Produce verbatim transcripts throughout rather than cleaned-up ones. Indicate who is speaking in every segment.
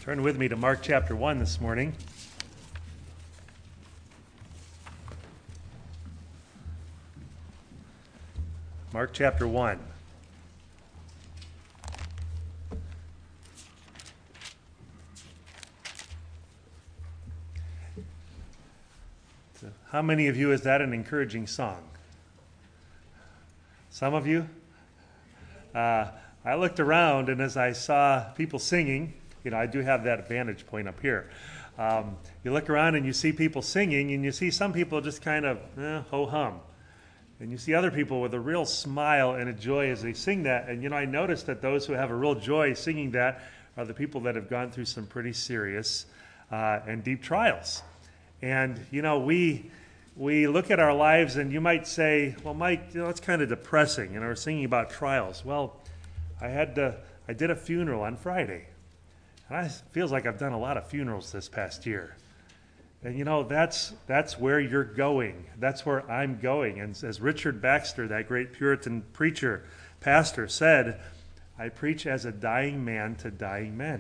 Speaker 1: Turn with me to Mark chapter one this morning. Mark chapter one. So how many of you is that an encouraging song? Some of you? Uh, I looked around, and as I saw people singing, you know, I do have that vantage point up here. Um, you look around and you see people singing, and you see some people just kind of eh, ho-hum. And you see other people with a real smile and a joy as they sing that. And, you know, I noticed that those who have a real joy singing that are the people that have gone through some pretty serious uh, and deep trials. And, you know, we we look at our lives and you might say, well, Mike, you know, it's kind of depressing. You know, we're singing about trials. Well, I had to, I did a funeral on Friday. And it feels like I've done a lot of funerals this past year. And, you know, that's that's where you're going. That's where I'm going. And as Richard Baxter, that great Puritan preacher, pastor, said, I preach as a dying man to dying men.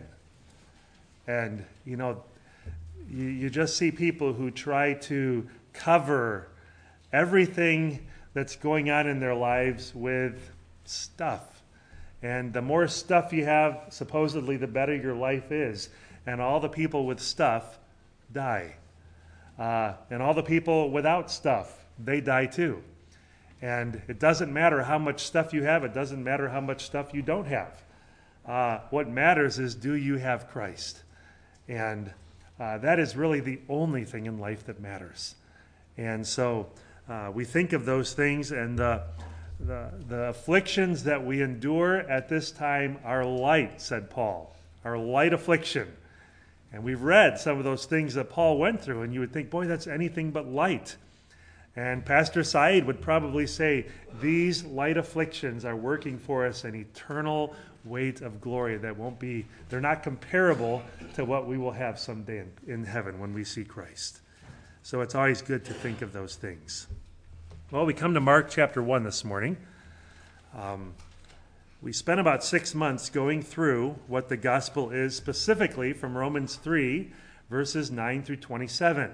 Speaker 1: And, you know, you, you just see people who try to cover everything that's going on in their lives with stuff. And the more stuff you have, supposedly, the better your life is. And all the people with stuff die. Uh, and all the people without stuff, they die too. And it doesn't matter how much stuff you have. It doesn't matter how much stuff you don't have. Uh, what matters is, do you have Christ? And uh, that is really the only thing in life that matters. And so uh, we think of those things, and the The, the afflictions that we endure at this time are light, said Paul, are light affliction. And we've read some of those things that Paul went through, and you would think, boy, that's anything but light. And Pastor Said would probably say, these light afflictions are working for us an eternal weight of glory that won't be, they're not comparable to what we will have someday in, in heaven when we see Christ. So it's always good to think of those things. Well, we come to Mark chapter one this morning. Um, we spent about six months going through what the gospel is, specifically from Romans three, verses nine through twenty-seven.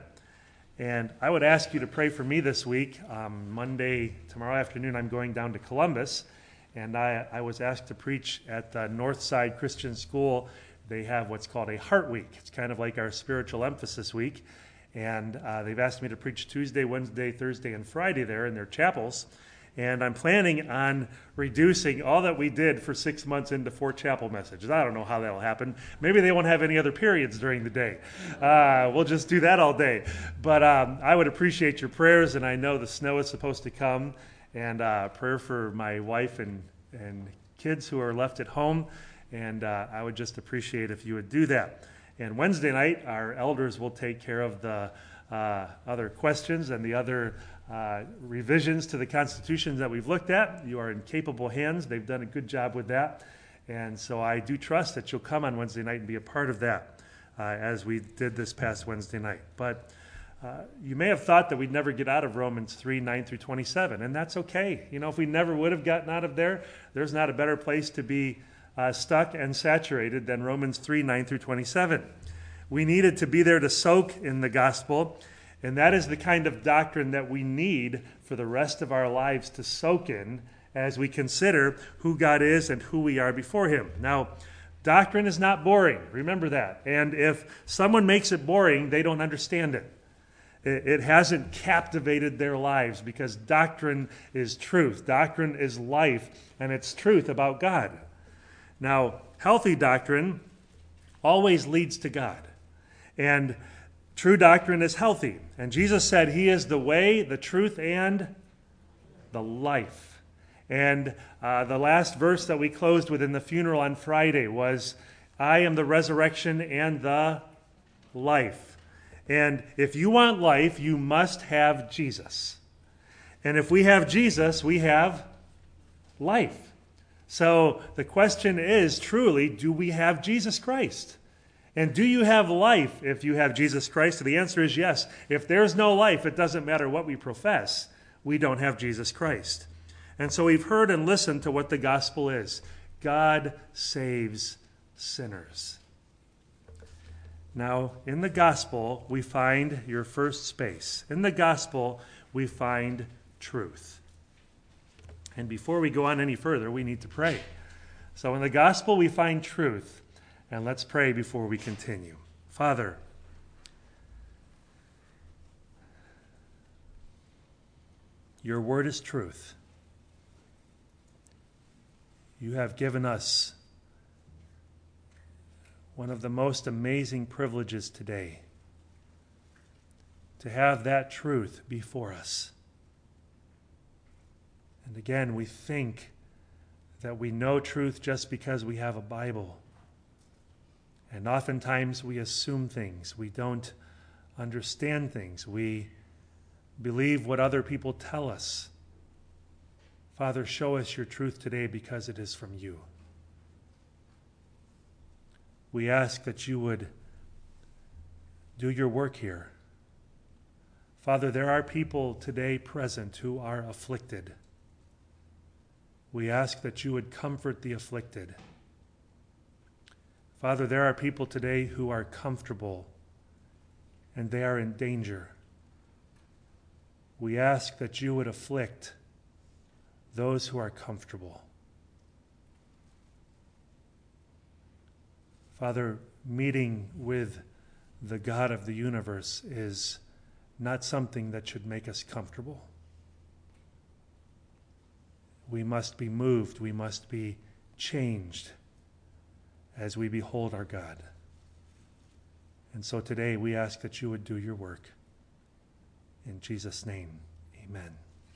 Speaker 1: And I would ask you to pray for me this week. Um, Monday, tomorrow afternoon, I'm going down to Columbus, and I, I was asked to preach at the Northside Christian School. They have what's called a Heart Week. It's kind of like our spiritual emphasis week. And uh, they've asked me to preach Tuesday, Wednesday, Thursday, and Friday there in their chapels. And I'm planning on reducing all that we did for six months into four chapel messages. I don't know how that'll happen. Maybe they won't have any other periods during the day. Uh, we'll just do that all day. But um, I would appreciate your prayers, and I know the snow is supposed to come. And uh, prayer for my wife and, and kids who are left at home. And uh, I would just appreciate if you would do that. And Wednesday night, our elders will take care of the uh, other questions and the other uh, revisions to the Constitution that we've looked at. You are in capable hands. They've done a good job with that. And so I do trust that you'll come on Wednesday night and be a part of that, uh, as we did this past Wednesday night. But uh, you may have thought that we'd never get out of Romans three, nine through twenty-seven, and that's okay. You know, if we never would have gotten out of there, there's not a better place to be Uh, stuck and saturated than Romans three, nine through twenty-seven. We needed to be there to soak in the gospel, and that is the kind of doctrine that we need for the rest of our lives to soak in as we consider who God is and who we are before Him. Now, doctrine is not boring. Remember that. And if someone makes it boring, they don't understand it. It, it hasn't captivated their lives, because doctrine is truth. Doctrine is life, and it's truth about God. Now, healthy doctrine always leads to God. And true doctrine is healthy. And Jesus said He is the way, the truth, and the life. And uh, the last verse that we closed with in the funeral on Friday was, I am the resurrection and the life. And if you want life, you must have Jesus. And if we have Jesus, we have life. So the question is, truly, do we have Jesus Christ? And do you have life if you have Jesus Christ? And the answer is yes. If there's no life, it doesn't matter what we profess. We don't have Jesus Christ. And so we've heard and listened to what the gospel is. God saves sinners. Now, in the gospel, we find your first space. In the gospel, we find truth. And before we go on any further, we need to pray. So in the gospel, we find truth. And let's pray before we continue. Father, your word is truth. You have given us one of the most amazing privileges today, to have that truth before us. And again, we think that we know truth just because we have a Bible. And oftentimes we assume things. We don't understand things. We believe what other people tell us. Father, show us your truth today because it is from you. We ask that you would do your work here. Father, there are people today present who are afflicted. We ask that you would comfort the afflicted. Father, there are people today who are comfortable and they are in danger. We ask that you would afflict those who are comfortable. Father, meeting with the God of the universe is not something that should make us comfortable. We must be moved, we must be changed as we behold our God. And so today we ask that you would do your work. In Jesus' name, amen.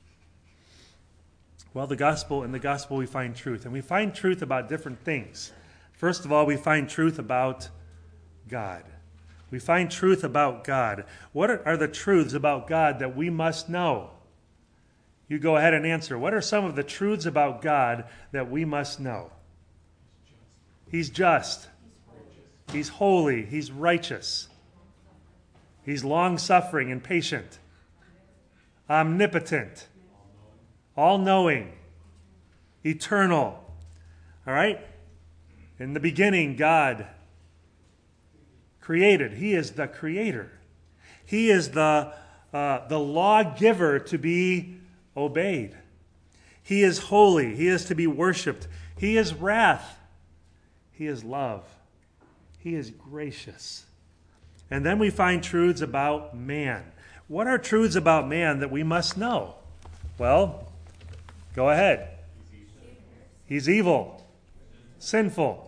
Speaker 1: Well, the gospel, in the gospel we find truth, and we find truth about different things. First of all, we find truth about God. We find truth about God. What are, are the truths about God that we must know? You go ahead and answer. What are some of the truths about God that we must know? He's just. He's holy. He's righteous. He's long-suffering and patient. Omnipotent. All-knowing. Eternal. All right? In the beginning, God created. He is the creator. He is the, uh, the lawgiver to be obeyed. He is holy. He is to be worshipped. He is wrath. He is love. He is gracious. And then we find truths about man. What are truths about man that we must know? Well, go ahead. He's evil. Sinful,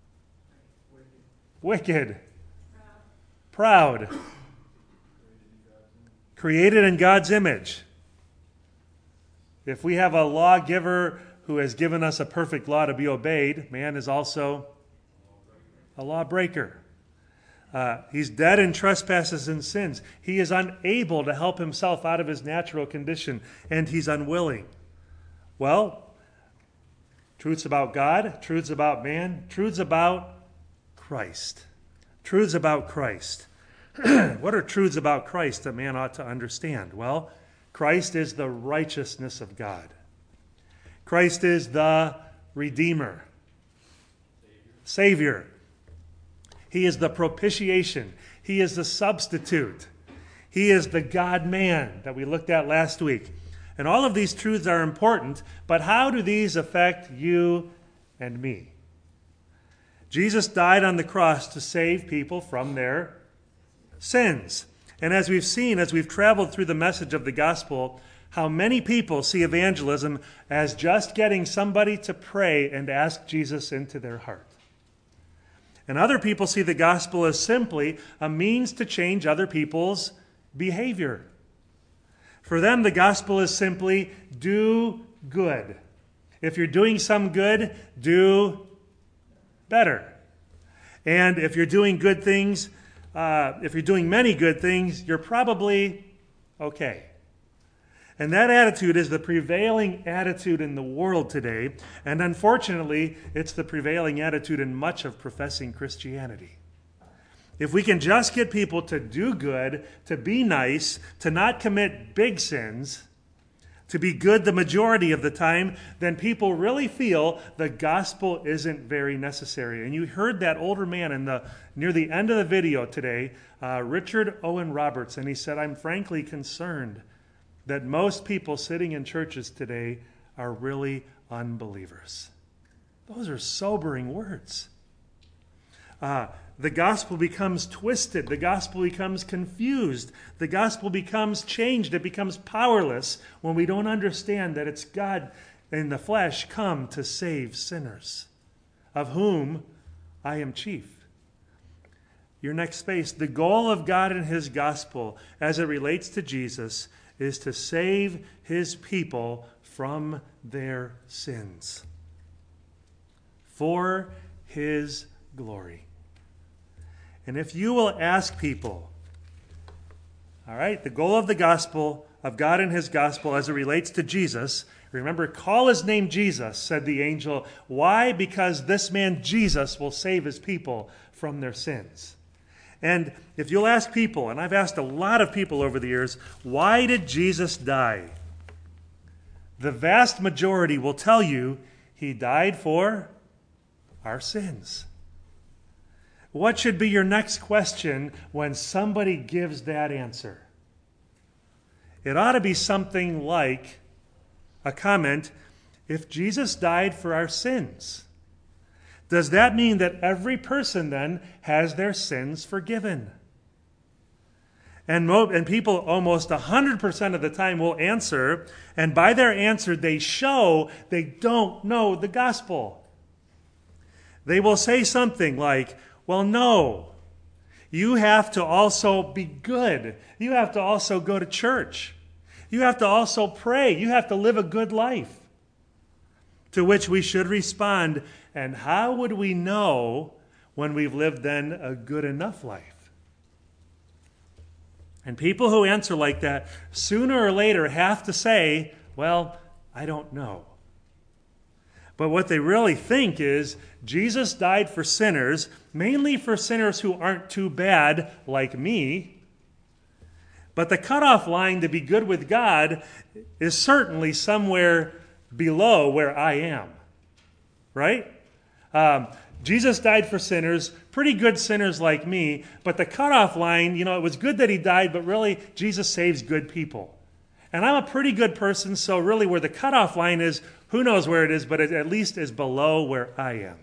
Speaker 1: wicked, proud, created in God's image. If we have a lawgiver who has given us a perfect law to be obeyed, man is also a lawbreaker. Uh, he's dead in trespasses and sins. He is unable to help himself out of his natural condition, and he's unwilling. Well, truths about God, truths about man, truths about Christ. Truths about Christ. What are truths about Christ that man ought to understand? Well, Christ is the righteousness of God. Christ is the Redeemer. Savior. He is the propitiation. He is the substitute. He is the God-man that we looked at last week. And all of these truths are important, but how do these affect you and me? Jesus died on the cross to save people from their sins. And as we've seen, as we've traveled through the message of the gospel, how many people see evangelism as just getting somebody to pray and ask Jesus into their heart. And other people see the gospel as simply a means to change other people's behavior. For them, the gospel is simply do good. If you're doing some good, do better. And if you're doing good things, uh, if you're doing many good things, you're probably okay. And that attitude is the prevailing attitude in the world today. And unfortunately, it's the prevailing attitude in much of professing Christianity. If we can just get people to do good, to be nice, to not commit big sins, to be good the majority of the time, then people really feel the gospel isn't very necessary. And you heard that older man in the near the end of the video today, uh, Richard Owen Roberts, and he said, I'm frankly concerned that most people sitting in churches today are really unbelievers. Those are sobering words. Uh, the gospel becomes twisted. The gospel becomes confused. The gospel becomes changed. It becomes powerless when we don't understand that it's God in the flesh come to save sinners, of whom I am chief. Your next space. The goal of God and his gospel as it relates to Jesus is to save his people from their sins for his glory. And if you will ask people, all right, the goal of the gospel, of God and his gospel as it relates to Jesus, remember, call his name Jesus, said the angel. Why? Because this man Jesus will save his people from their sins. And if you'll ask people, and I've asked a lot of people over the years, why did Jesus die? The vast majority will tell you he died for our sins. What should be your next question when somebody gives that answer? It ought to be something like a comment, if Jesus died for our sins, does that mean that every person then has their sins forgiven? And, mo- and people almost one hundred percent of the time will answer, and by their answer they show they don't know the gospel. They will say something like, well, no, you have to also be good. You have to also go to church. You have to also pray. You have to live a good life. To which we should respond, and how would we know when we've lived then a good enough life? And people who answer like that sooner or later have to say, well, I don't know. But what they really think is Jesus died for sinners, mainly for sinners who aren't too bad like me. But the cutoff line to be good with God is certainly somewhere below where I am. Right? Um, Jesus died for sinners, pretty good sinners like me, but the cutoff line, you know, it was good that he died, but really Jesus saves good people. And I'm a pretty good person, so really where the cutoff line is, who knows where it is, but it at least is below where I am.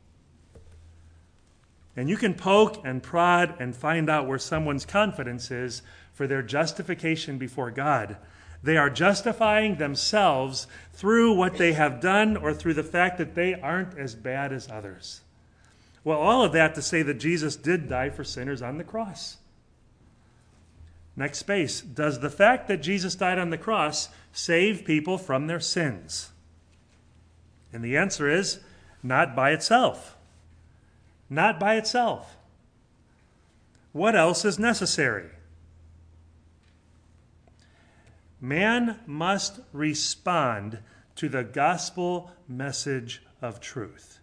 Speaker 1: And you can poke and prod and find out where someone's confidence is for their justification before God. They are justifying themselves through what they have done or through the fact that they aren't as bad as others. Well, all of that to say that Jesus did die for sinners on the cross. Next space. Does the fact that Jesus died on the cross save people from their sins? And the answer is, not by itself. Not by itself. What else is necessary? Man must respond to the gospel message of truth.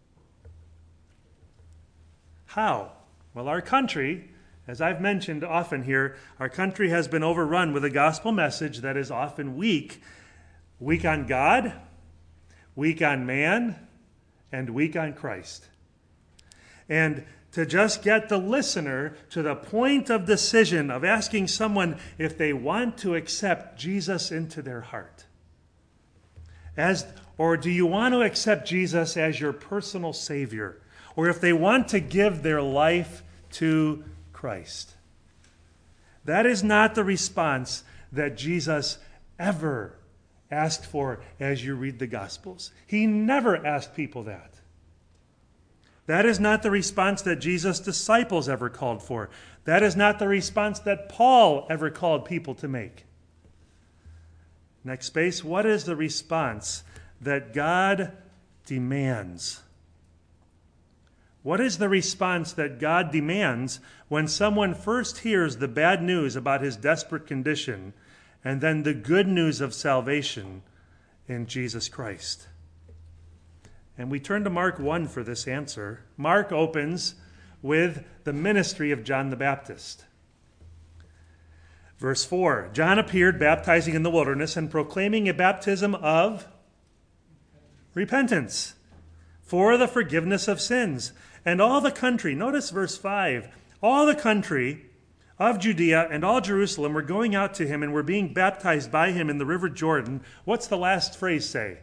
Speaker 1: How? Well, our country, as I've mentioned often here, our country has been overrun with a gospel message that is often weak. Weak on God, weak on man, and weak on Christ. And to just get the listener to the point of decision of asking someone if they want to accept Jesus into their heart. As, or do you want to accept Jesus as your personal Savior? Or if they want to give their life to Christ. That is not the response that Jesus ever asked for as you read the Gospels. He never asked people that. That is not the response that Jesus' disciples ever called for. That is not the response that Paul ever called people to make. Next space, what is the response that God demands? What is the response that God demands when someone first hears the bad news about his desperate condition and then the good news of salvation in Jesus Christ? And we turn to Mark one for this answer. Mark opens with the ministry of John the Baptist. Verse four, John appeared baptizing in the wilderness and proclaiming a baptism of repentance for the forgiveness of sins. And all the country, notice verse five, all the country of Judea and all Jerusalem were going out to him and were being baptized by him in the river Jordan. What's the last phrase say?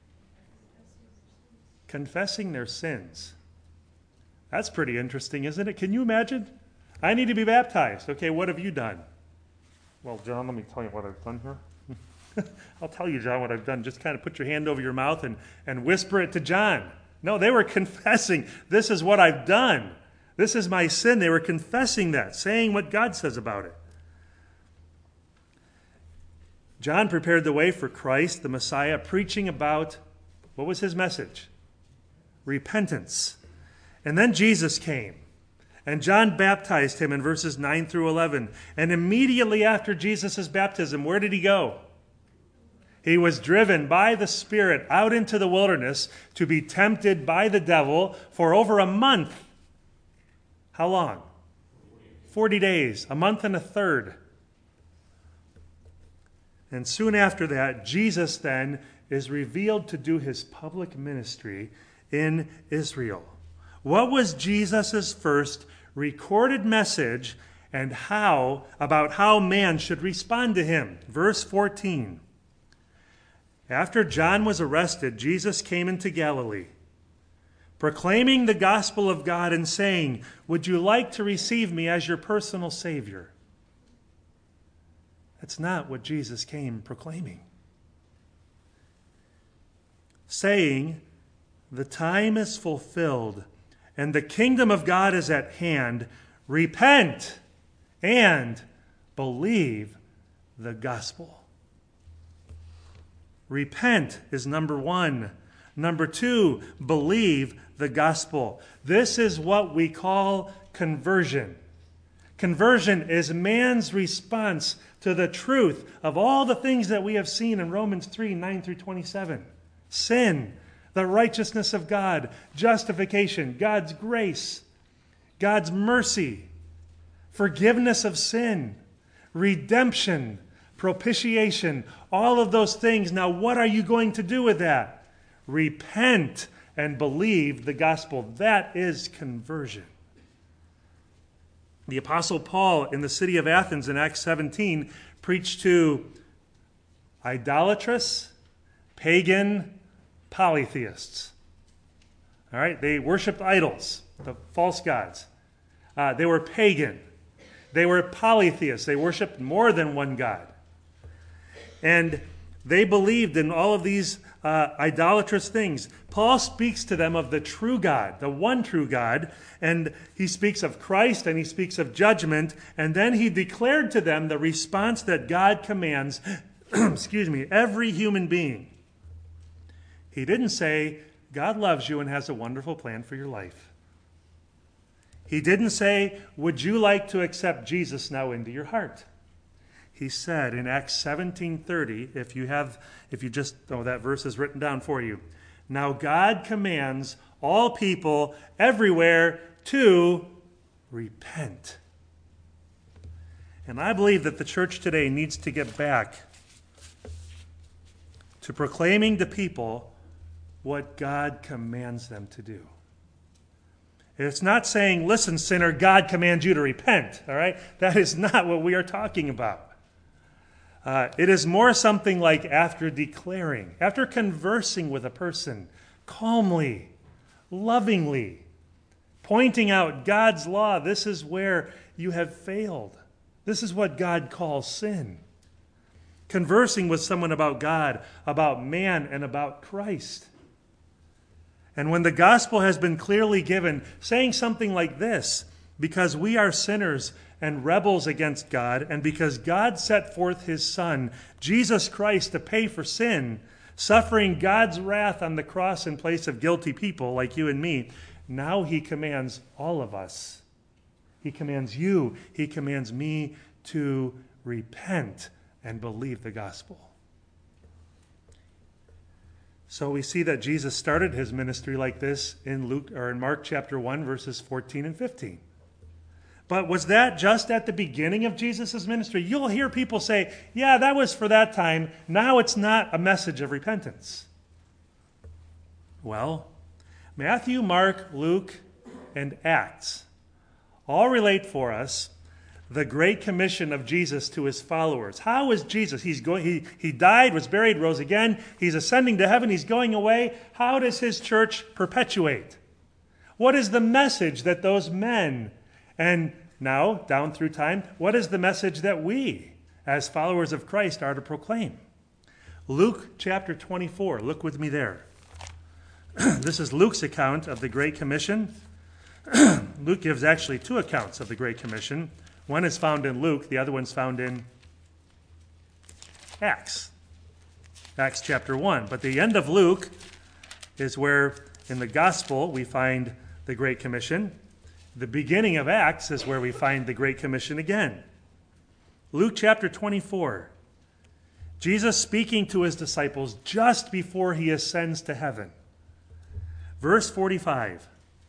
Speaker 1: Confessing their sins. That's pretty interesting, isn't it? Can you imagine? I need to be baptized. Okay, what have you done? Well, John, let me tell you what I've done here. I'll tell you, John, what I've done. Just kind of put your hand over your mouth and, and whisper it to John. No, they were confessing, this is what I've done. This is my sin. They were confessing that, saying what God says about it. John prepared the way for Christ, the Messiah, preaching about, what was his message? Repentance. And then Jesus came, and John baptized him in verses nine through eleven. And immediately after Jesus' baptism, where did he go? He was driven by the Spirit out into the wilderness to be tempted by the devil for over a month. How long? Forty days, a month and a third. And soon after that, Jesus then is revealed to do his public ministry in Israel. What was Jesus' first recorded message and how about how man should respond to him? Verse fourteen. After John was arrested, Jesus came into Galilee, proclaiming the gospel of God and saying, "Would you like to receive me as your personal Savior?" That's not what Jesus came proclaiming. Saying, "The time is fulfilled and the kingdom of God is at hand. Repent and believe the gospel." Repent is number one. Number two, believe the gospel. This is what we call conversion. Conversion is man's response to the truth of all the things that we have seen in Romans three, nine through twenty-seven. Sin, the righteousness of God, justification, God's grace, God's mercy, forgiveness of sin, redemption, propitiation, all of those things. Now, what are you going to do with that? Repent and believe the gospel. That is conversion. The Apostle Paul in the city of Athens in Acts seventeen preached to idolatrous, pagan, polytheists. All right, they worshipped idols, the false gods. Uh, they were pagan. They were polytheists. They worshipped more than one god. And they believed in all of these uh, idolatrous things. Paul speaks to them of the true God, the one true God, and he speaks of Christ and he speaks of judgment, and then he declared to them the response that God commands, excuse me, every human being. He didn't say, God loves you and has a wonderful plan for your life. He didn't say, would you like to accept Jesus now into your heart? He said in Acts seventeen thirty, if you have, if you just, oh, that verse is written down for you. Now God commands all people everywhere to repent. And I believe that the church today needs to get back to proclaiming to people what God commands them to do. It's not saying, listen, sinner, God commands you to repent, all right? That is not what we are talking about. Uh, it is more something like after declaring, after conversing with a person calmly, lovingly, pointing out God's law, this is where you have failed. This is what God calls sin. Conversing with someone about God, about man, and about Christ. And when the gospel has been clearly given, saying something like this, because we are sinners and rebels against God, and because God set forth his Son, Jesus Christ, to pay for sin, suffering God's wrath on the cross in place of guilty people like you and me, now he commands all of us. He commands you, he commands me to repent and believe the gospel. So we see that Jesus started his ministry like this in Luke or in Mark chapter one, verses fourteen and fifteen. But was that just at the beginning of Jesus' ministry? You'll hear people say, yeah, that was for that time. Now it's not a message of repentance. Well, Matthew, Mark, Luke, and Acts all relate for us the great commission of Jesus to his followers. How is Jesus? He's going, he, he died, was buried, rose again. He's ascending to heaven. He's going away. How does his church perpetuate? What is the message that those men, and now down through time, what is the message that we, as followers of Christ, are to proclaim? Luke chapter twenty-four. Look with me there. This is Luke's account of the Great Commission. Luke gives actually two accounts of the Great Commission. One is found in Luke, the other one's found in Acts. Acts chapter one. But the end of Luke is where in the gospel we find the Great Commission. The beginning of Acts is where we find the Great Commission again. Luke chapter twenty-four. Jesus speaking to his disciples just before he ascends to heaven. Verse forty-five.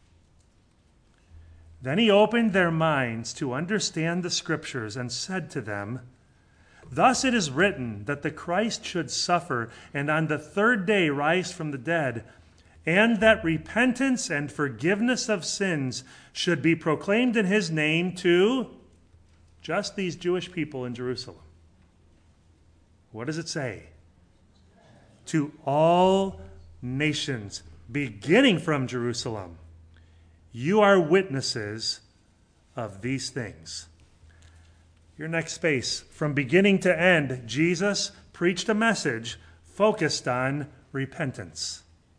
Speaker 1: Then he opened their minds to understand the Scriptures and said to them, Thus it is written that the Christ should suffer and on the third day rise from the dead, and that repentance and forgiveness of sins should be proclaimed in his name to just these Jewish people in Jerusalem. What does it say? To all nations, beginning from Jerusalem. You are witnesses of these things. Your next space. From beginning to end, Jesus preached a message focused on repentance.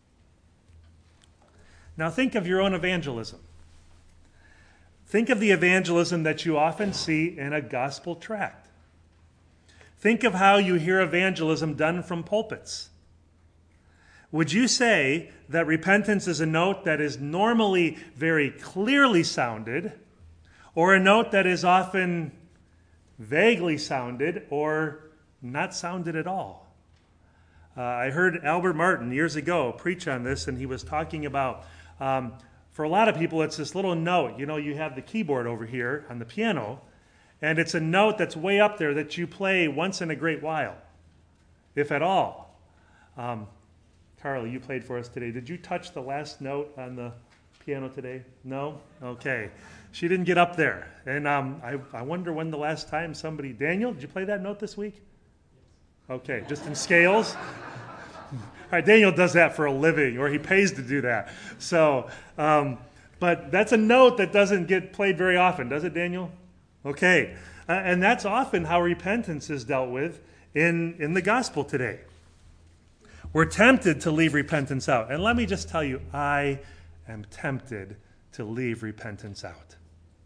Speaker 1: Now think of your own evangelism. Think of the evangelism that you often see in a gospel tract. Think of how you hear evangelism done from pulpits. Would you say that repentance is a note that is normally very clearly sounded, or a note that is often vaguely sounded, or not sounded at all? Uh, I heard Albert Martin years ago preach on this, and he was talking about, um, for a lot of people, it's this little note. You know, you have the keyboard over here on the piano, and it's a note that's way up there that you play once in a great while, if at all. Um, Carly, you played for us today. Did you touch the last note on the piano today? No? Okay. She didn't get up there. And um, I, I wonder when the last time somebody... Daniel, did you play that note this week? Okay, just in scales? All right, Daniel does that for a living, or he pays to do that. So, um, but that's a note that doesn't get played very often, does it, Daniel? Okay. Uh, and that's often how repentance is dealt with in, in the gospel today. We're tempted to leave repentance out. And let me just tell you, I am tempted to leave repentance out.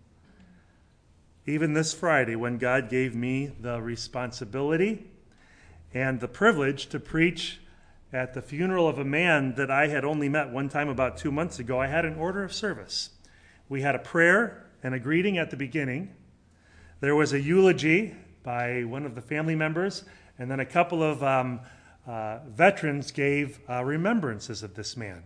Speaker 1: Even this Friday, when God gave me the responsibility and the privilege to preach at the funeral of a man that I had only met one time about two months ago, I had an order of service. We had a prayer and a greeting at the beginning. There was a eulogy by one of the family members, and then a couple of um, Uh, veterans gave uh, remembrances of this man.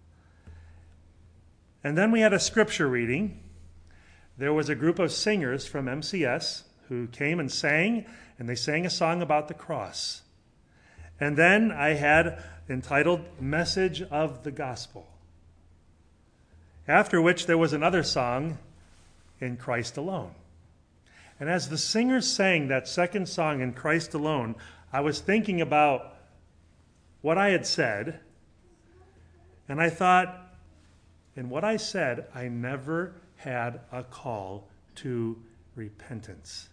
Speaker 1: And then we had a scripture reading. There was a group of singers from M C S who came and sang, and they sang a song about the cross. And then I had entitled Message of the Gospel. After which there was another song, In Christ Alone. And as the singers sang that second song, In Christ Alone, I was thinking about what I had said, and I thought, in what I said, I never had a call to repentance.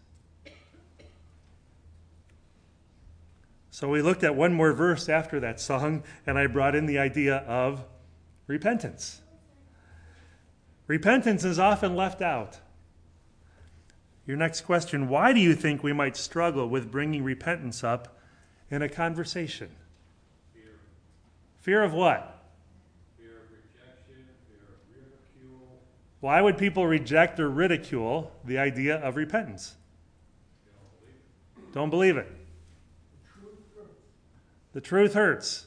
Speaker 1: So we looked at one more verse after that song, and I brought in the idea of repentance. Repentance is often left out. Your next question, why do you think we might struggle with bringing repentance up in a conversation? Fear of what?
Speaker 2: Fear of rejection, fear of ridicule.
Speaker 1: Why would people reject or ridicule the idea of repentance?
Speaker 2: Don't believe it.
Speaker 1: Don't believe it. The truth hurts.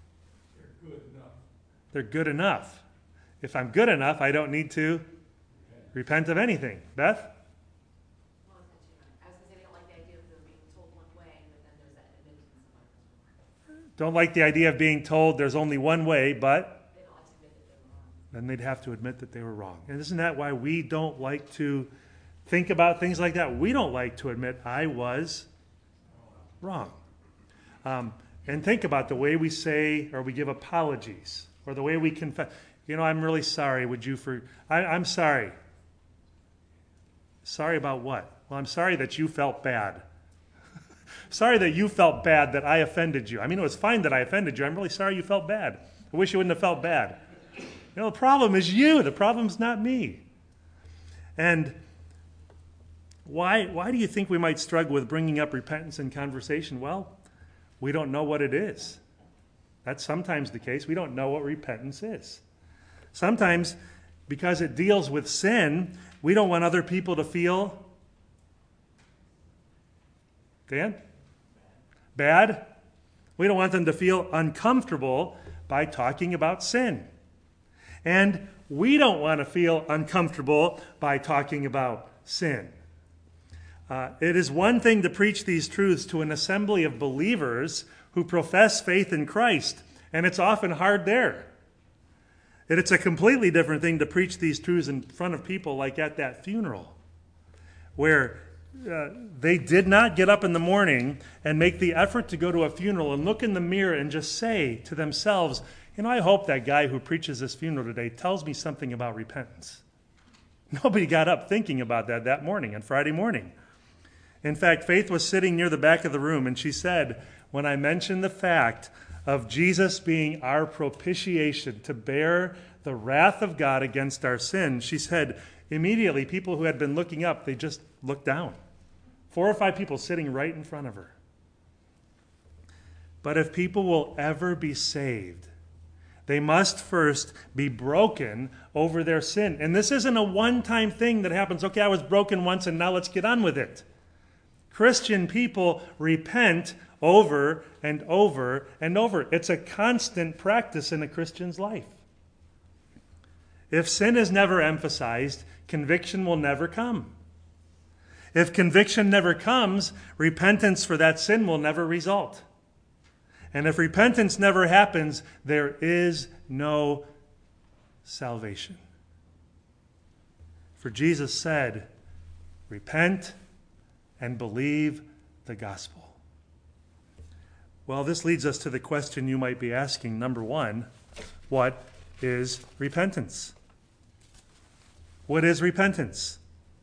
Speaker 2: They're good enough.
Speaker 1: They're good enough. If I'm good enough, I don't need to Repent of anything. Beth?
Speaker 3: Well, I was gonna say, I was gonna say they don't like the idea of them being told one way, but then there's that admittance of others.
Speaker 1: Don't like the idea of being told there's only one way, but
Speaker 3: They don't like to admit that they're wrong.
Speaker 1: then they'd have to admit that they were wrong. And isn't that why we don't like to think about things like that? We don't like to admit I was wrong. Um, and think about the way we say or we give apologies or the way we confess. You know, I'm really sorry. Would you for? I, I'm sorry. Sorry about what? Well, I'm sorry that you felt bad. Sorry that you felt bad that I offended you. I mean, it was fine that I offended you. I'm really sorry you felt bad. I wish you wouldn't have felt bad. You know, the problem is you. The problem's not me. And why, why do you think we might struggle with bringing up repentance in conversation? Well, we don't know what it is. That's sometimes the case. We don't know what repentance is. Sometimes, because it deals with sin, we don't want other people to feel, Dan? Bad? We don't want them to feel uncomfortable by talking about sin. And we don't want to feel uncomfortable by talking about sin. Uh, it is one thing to preach these truths to an assembly of believers who profess faith in Christ, and it's often hard there. And it's a completely different thing to preach these truths in front of people like at that funeral, where uh, they did not get up in the morning and make the effort to go to a funeral and look in the mirror and just say to themselves, you know, I hope that guy who preaches this funeral today tells me something about repentance. Nobody got up thinking about that that morning, on Friday morning. In fact, Faith was sitting near the back of the room, and she said, when I mentioned the fact of Jesus being our propitiation to bear the wrath of God against our sin, she said, immediately, people who had been looking up, they just looked down. Four or five people sitting right in front of her. But if people will ever be saved, they must first be broken over their sin. And this isn't a one-time thing that happens, okay, I was broken once and now let's get on with it. Christian people repent over and over and over. It's a constant practice in a Christian's life. If sin is never emphasized, conviction will never come. If conviction never comes, repentance for that sin will never result. And if repentance never happens, there is no salvation. For Jesus said, repent and believe the gospel. Well, this leads us to the question you might be asking. Number one, what is repentance? What is repentance?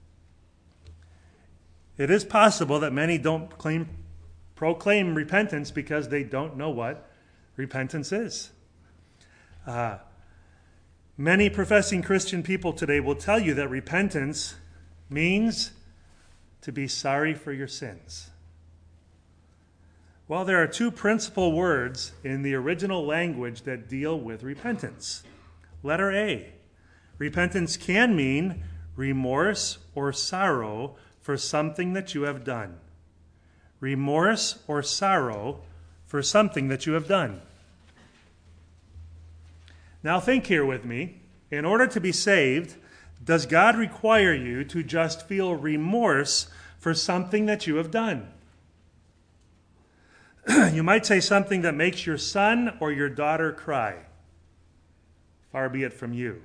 Speaker 1: It is possible that many don't claim, proclaim repentance because they don't know what repentance is. Uh, many professing Christian people today will tell you that repentance means to be sorry for your sins. Well, there are two principal words in the original language that deal with repentance. Letter A. Repentance can mean remorse or sorrow for something that you have done. Remorse or sorrow for something that you have done. Now think here with me. In order to be saved, does God require you to just feel remorse for something that you have done? You might say something that makes your son or your daughter cry. Far be it from you.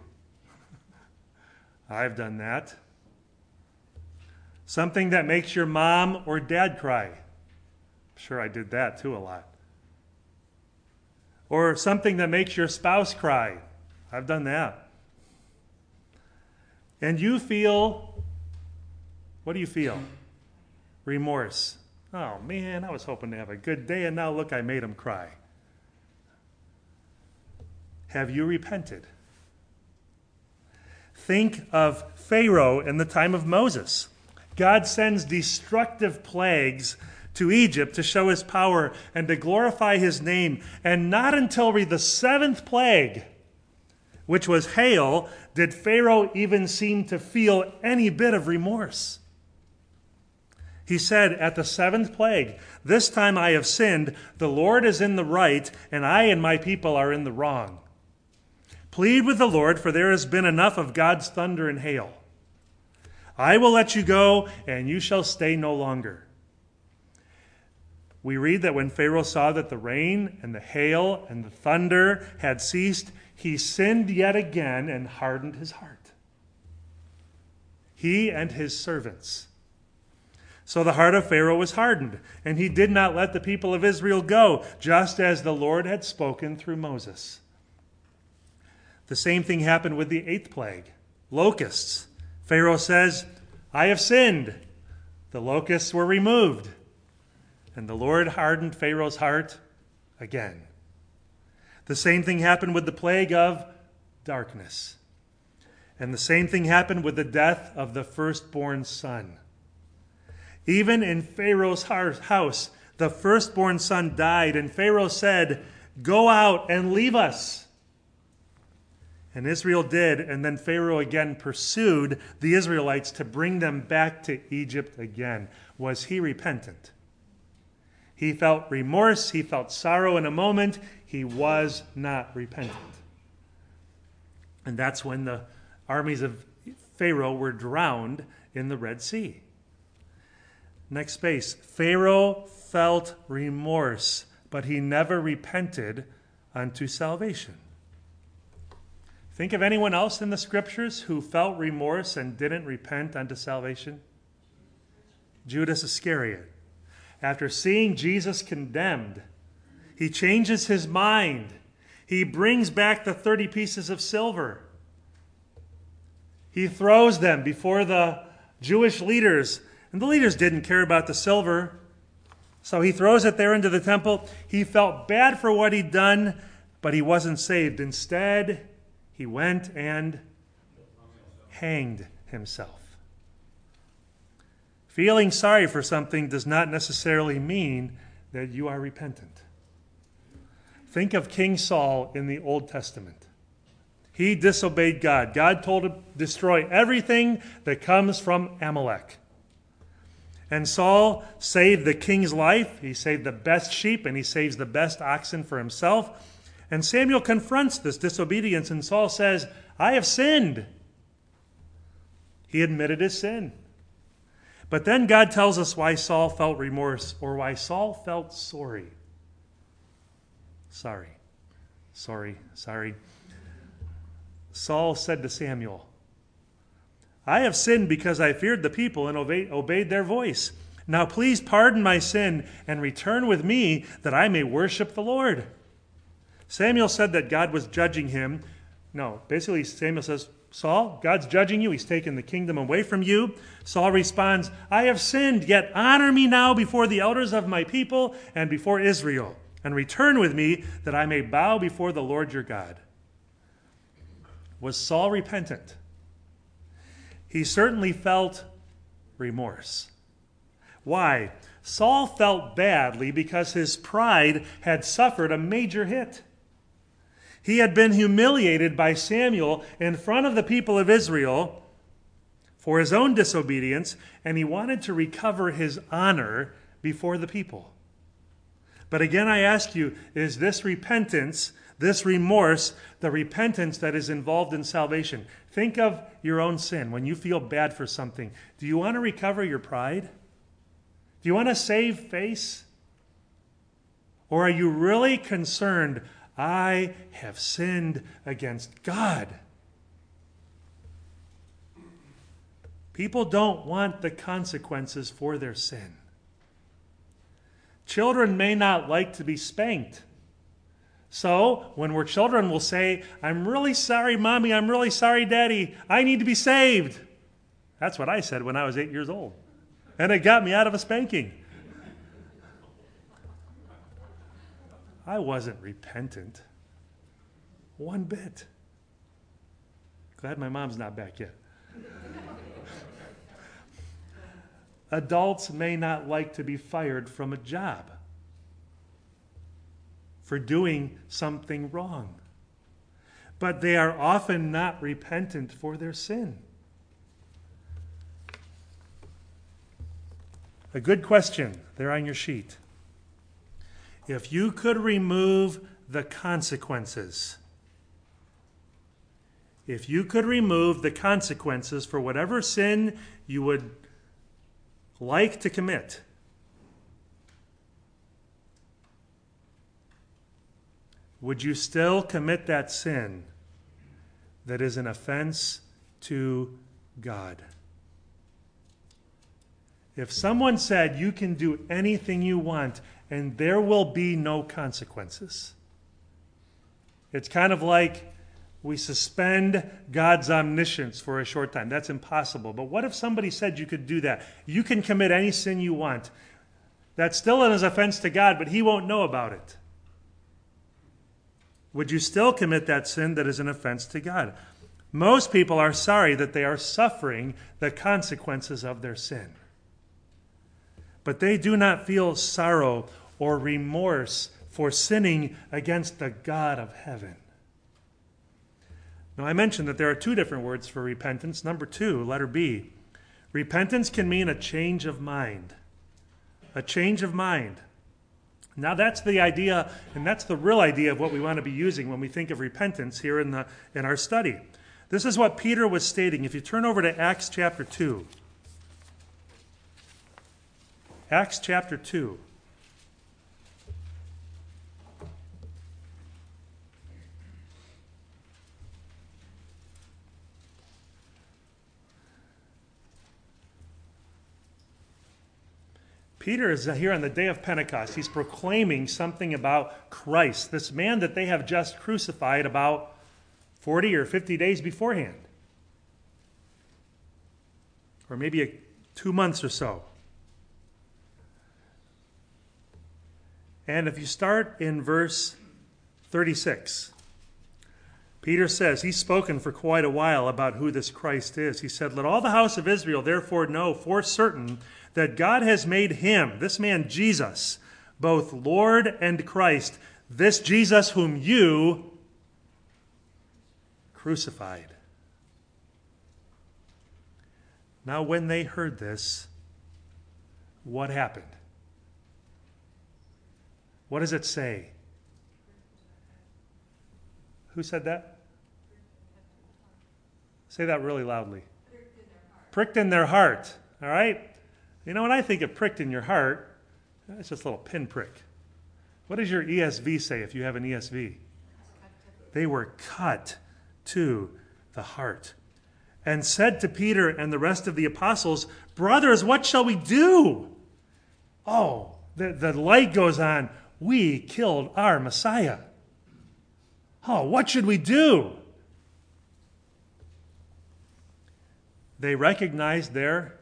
Speaker 1: I've done that. Something that makes your mom or dad cry. I'm sure I did that too a lot. Or something that makes your spouse cry. I've done that. And you feel, what do you feel? Remorse. Oh man, I was hoping to have a good day and now look, I made him cry. Have you repented? Think of Pharaoh in the time of Moses. God sends destructive plagues to Egypt to show his power and to glorify his name. And not until the seventh plague, which was hail, did Pharaoh even seem to feel any bit of remorse. He said at the seventh plague, "This time I have sinned. The Lord is in the right, and I and my people are in the wrong. Plead with the Lord, for there has been enough of God's thunder and hail." I will let you go, and you shall stay no longer. We read that when Pharaoh saw that the rain and the hail and the thunder had ceased, he sinned yet again and hardened his heart. He and his servants. So the heart of Pharaoh was hardened, and he did not let the people of Israel go, just as the Lord had spoken through Moses. The same thing happened with the eighth plague, locusts. Pharaoh says, I have sinned. The locusts were removed. And the Lord hardened Pharaoh's heart again. The same thing happened with the plague of darkness. And the same thing happened with the death of the firstborn son. Even in Pharaoh's house, the firstborn son died, and Pharaoh said, go out and leave us. And Israel did, and then Pharaoh again pursued the Israelites to bring them back to Egypt again. Was he repentant? He felt remorse, he felt sorrow in a moment. He was not repentant. And that's when the armies of Pharaoh were drowned in the Red Sea. Next space. Pharaoh felt remorse, but he never repented unto salvation. Think of anyone else in the scriptures who felt remorse and didn't repent unto salvation? Judas Iscariot. After seeing Jesus condemned, he changes his mind. He brings back the thirty pieces of silver. He throws them before the Jewish leaders. And the leaders didn't care about the silver. So he throws it there into the temple. He felt bad for what he'd done, but he wasn't saved. Instead, he went and hanged himself. Feeling sorry for something does not necessarily mean that you are repentant. Think of King Saul in the Old Testament. He disobeyed God. God told him to destroy everything that comes from Amalek. And Saul saved the king's life. He saved the best sheep, and he saves the best oxen for himself. And Samuel confronts this disobedience, and Saul says, I have sinned. He admitted his sin. But then God tells us why Saul felt remorse, or why Saul felt sorry. Sorry. Sorry. Sorry. Saul said to Samuel, I have sinned because I feared the people and obeyed, obeyed their voice. Now please pardon my sin and return with me that I may worship the Lord. Samuel said that God was judging him. No, basically Samuel says, Saul, God's judging you. He's taken the kingdom away from you. Saul responds, I have sinned, yet honor me now before the elders of my people and before Israel, and return with me that I may bow before the Lord your God. Was Saul repentant? He certainly felt remorse. Why? Saul felt badly because his pride had suffered a major hit. He had been humiliated by Samuel in front of the people of Israel for his own disobedience, and he wanted to recover his honor before the people. But again, I ask you, is this repentance, this remorse, the repentance that is involved in salvation? Think of your own sin. When you feel bad for something, do you want to recover your pride? Do you want to save face? Or are you really concerned, I have sinned against God? People don't want the consequences for their sin. Children may not like to be spanked. So, when we're children, we'll say, I'm really sorry, Mommy, I'm really sorry, Daddy, I need to be saved. That's what I said when I was eight years old. And it got me out of a spanking. I wasn't repentant. One bit. Glad my mom's not back yet. Adults may not like to be fired from a job for doing something wrong, but they are often not repentant for their sin. A good question there on your sheet. If you could remove the consequences, if you could remove the consequences for whatever sin you would like to commit, would you still commit that sin that is an offense to God? If someone said you can do anything you want and there will be no consequences, it's kind of like we suspend God's omniscience for a short time. That's impossible. But what if somebody said you could do that? You can commit any sin you want. That's still an offense to God, but he won't know about it. Would you still commit that sin that is an offense to God? Most people are sorry that they are suffering the consequences of their sin. But they do not feel sorrow or remorse for sinning against the God of heaven. Now, I mentioned that there are two different words for repentance. Number two, letter B. Repentance can mean a change of mind. A change of mind. Now, that's the idea, and that's the real idea of what we want to be using when we think of repentance here in, the, in our study. This is what Peter was stating. If you turn over to Acts chapter two. Acts chapter two. Peter is here on the day of Pentecost. He's proclaiming something about Christ, this man that they have just crucified about forty or fifty days beforehand. Or maybe a, two months or so. And if you start in verse thirty-six, Peter says, he's spoken for quite a while about who this Christ is. He said, "Let all the house of Israel therefore know for certain that God has made him," this man Jesus, "both Lord and Christ, this Jesus whom you crucified." Now when they heard this, what happened? What does it say? Who said that? Say that really loudly. Pricked in their heart. All right? You know, when I think of pricked in your heart, it's just a little pinprick. What does your E S V say if you have an E S V? They were cut to the heart. And said to Peter and the rest of the apostles, "Brothers, what shall we do?" Oh, the, the light goes on. We killed our Messiah. Oh, what should we do? They recognized their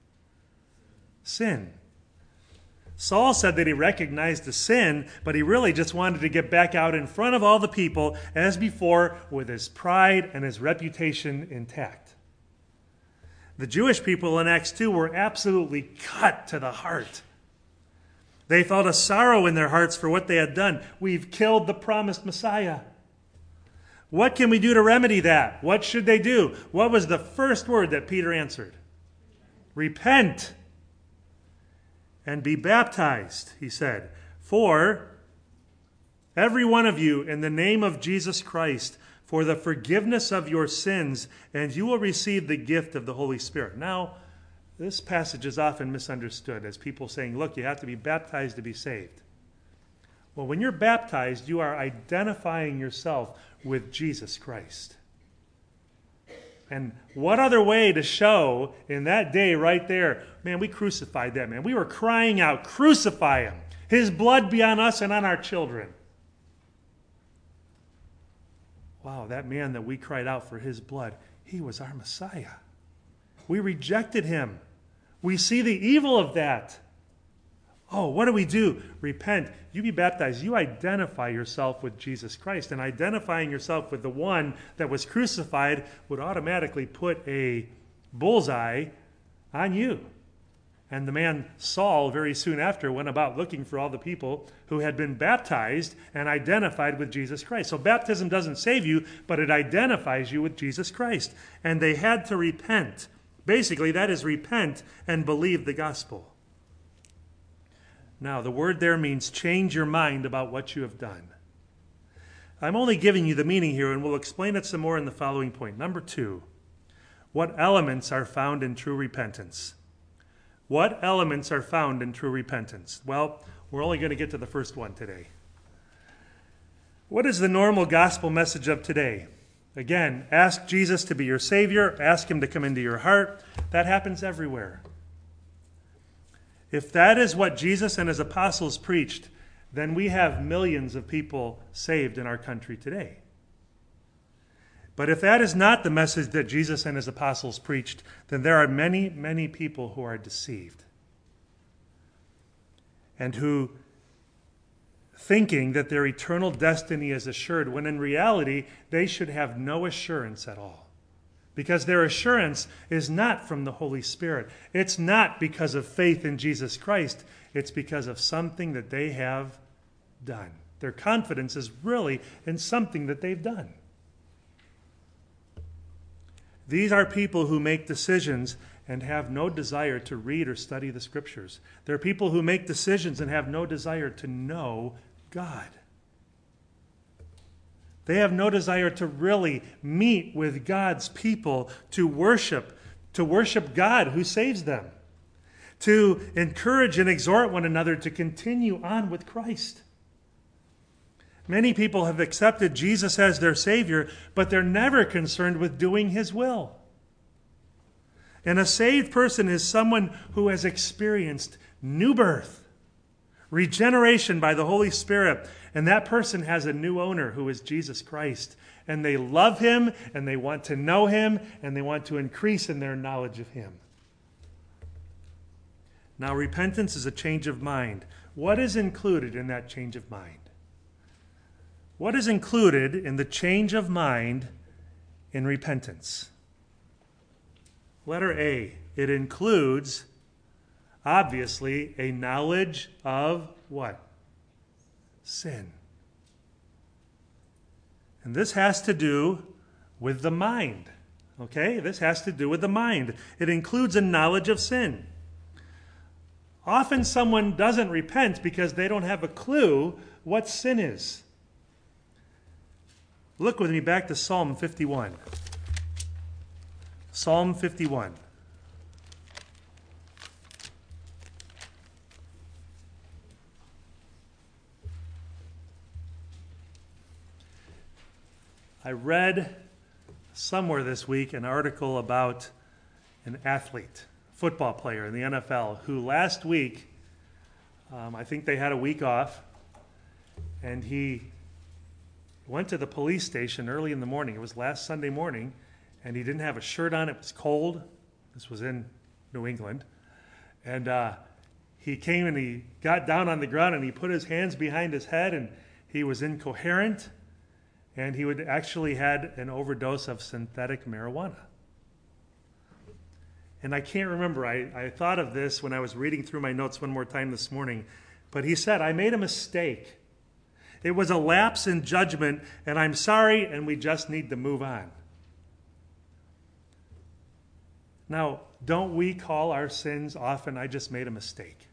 Speaker 1: sin. Saul said that he recognized the sin, but he really just wanted to get back out in front of all the people as before with his pride and his reputation intact. The Jewish people in Acts two were absolutely cut to the heart. They felt a sorrow in their hearts for what they had done. We've killed the promised Messiah. What can we do to remedy that? What should they do? What was the first word that Peter answered? Repent and be baptized, he said, for every one of you in the name of Jesus Christ for the forgiveness of your sins, and you will receive the gift of the Holy Spirit. Now, this passage is often misunderstood as people saying, look, you have to be baptized to be saved. Well, when you're baptized, you are identifying yourself with Jesus Christ. And what other way to show in that day right there, man, we crucified that man. We were crying out, crucify him. His blood be on us and on our children. Wow, that man that we cried out for his blood, he was our Messiah. We rejected him. We see the evil of that. Oh, what do we do? Repent. You be baptized. You identify yourself with Jesus Christ. And identifying yourself with the one that was crucified would automatically put a bullseye on you. And the man Saul, very soon after, went about looking for all the people who had been baptized and identified with Jesus Christ. So baptism doesn't save you, but it identifies you with Jesus Christ. And they had to repent. Basically, that is repent and believe the gospel. Now, the word there means change your mind about what you have done. I'm only giving you the meaning here, and we'll explain it some more in the following point. Number two, what elements are found in true repentance? What elements are found in true repentance? Well, we're only going to get to the first one today. What is the normal gospel message of today? Again, ask Jesus to be your Savior. Ask Him to come into your heart. That happens everywhere. If that is what Jesus and His apostles preached, then we have millions of people saved in our country today. But if that is not the message that Jesus and His apostles preached, then there are many, many people who are deceived and who, thinking that their eternal destiny is assured, when in reality they should have no assurance at all. Because their assurance is not from the Holy Spirit. It's not because of faith in Jesus Christ. It's because of something that they have done. Their confidence is really in something that they've done. These are people who make decisions and have no desire to read or study the Scriptures. They're people who make decisions and have no desire to know God. They have no desire to really meet with God's people, to worship, to worship God who saves them, to encourage and exhort one another to continue on with Christ. Many people have accepted Jesus as their Savior, but they're never concerned with doing His will. And a saved person is someone who has experienced new birth, regeneration by the Holy Spirit, and that person has a new owner who is Jesus Christ. And they love Him, and they want to know Him, and they want to increase in their knowledge of Him. Now, repentance is a change of mind. What is included in that change of mind? What is included in the change of mind in repentance? Letter A, it includes, obviously, a knowledge of what? Sin. And this has to do with the mind. Okay? This has to do with the mind. It includes a knowledge of sin. Often someone doesn't repent because they don't have a clue what sin is. Look with me back to Psalm fifty-one. Psalm fifty-one. I read somewhere this week an article about an athlete, football player in the N F L, who last week, um, I think they had a week off, and he went to the police station early in the morning. It was last Sunday morning, and he didn't have a shirt on. It was cold. This was in New England. And uh, he came and he got down on the ground, and he put his hands behind his head, and he was incoherent, and he would actually had an overdose of synthetic marijuana. And I can't remember. I, I thought of this when I was reading through my notes one more time this morning. But he said, I made a mistake. It was a lapse in judgment, and I'm sorry, and we just need to move on. Now, don't we call our sins often, I just made a mistake?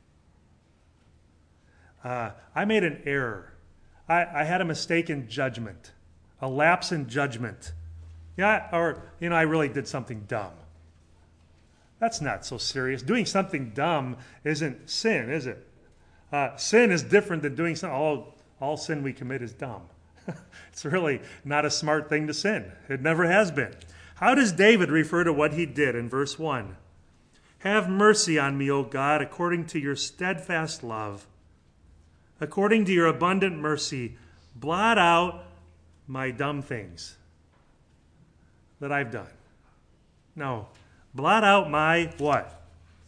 Speaker 1: Uh, I made an error. I, I had a mistake in judgment, a lapse in judgment. Yeah, or, you know, I really did something dumb. That's not so serious. Doing something dumb isn't sin, is it? Uh, sin is different than doing something. All, all sin we commit is dumb. It's really not a smart thing to sin. It never has been. How does David refer to what he did in verse one? Have mercy on me, O God, according to your steadfast love. According to your abundant mercy, blot out my dumb things that I've done. No. Blot out my what?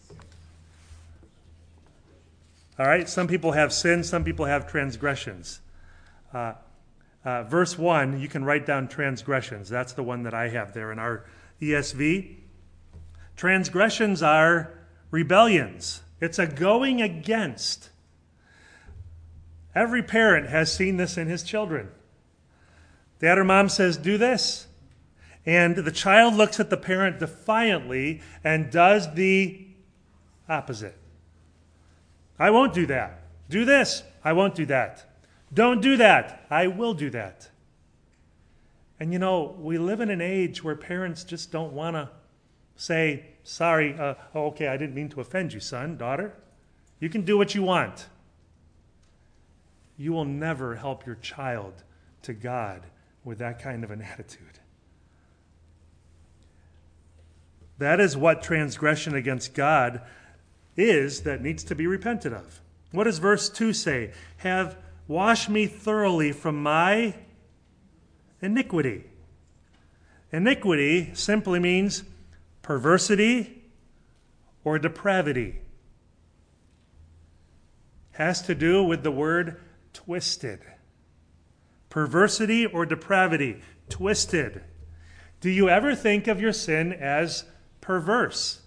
Speaker 1: All right, some people have sins, some people have transgressions. Uh, uh, verse one, you can write down transgressions. That's the one that I have there in our E S V. Transgressions are rebellions. It's a going against. Every parent has seen this in his children. Dad or mom says, do this. And the child looks at the parent defiantly and does the opposite. I won't do that. Do this. I won't do that. Don't do that. I will do that. And you know, we live in an age where parents just don't want to say, sorry, uh, oh, okay, I didn't mean to offend you, son, daughter. You can do what you want. You will never help your child to God with that kind of an attitude. That is what transgression against God is that needs to be repented of. What does verse two say? Have washed me thoroughly from my iniquity. Iniquity simply means perversity or depravity. Has to do with the word twisted. Perversity or depravity, twisted. Do you ever think of your sin as perverse?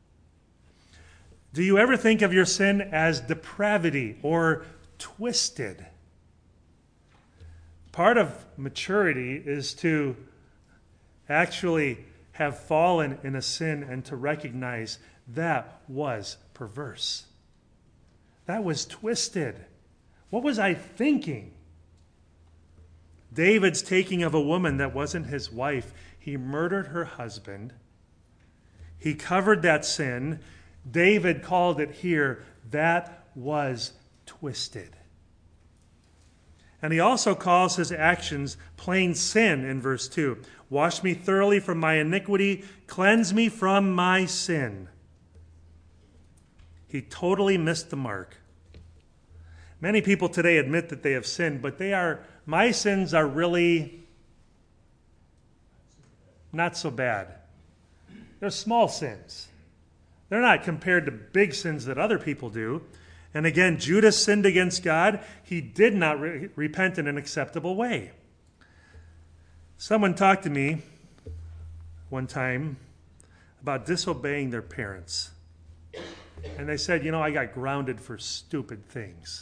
Speaker 1: Do you ever think of your sin as depravity or twisted? Part of maturity is to actually have fallen in a sin and to recognize that was perverse. That was twisted. What was I thinking? David's taking of a woman that wasn't his wife. He murdered her husband. He covered that sin. David called it here, that was twisted. And he also calls his actions plain sin in verse two. Wash me thoroughly from my iniquity, cleanse me from my sin. He totally missed the mark. Many people today admit that they have sinned, but they are, my sins are really not so bad. They're small sins. They're not compared to big sins that other people do. And again, Judas sinned against God. He did not re- repent in an acceptable way. Someone talked to me one time about disobeying their parents. And they said, you know, I got grounded for stupid things.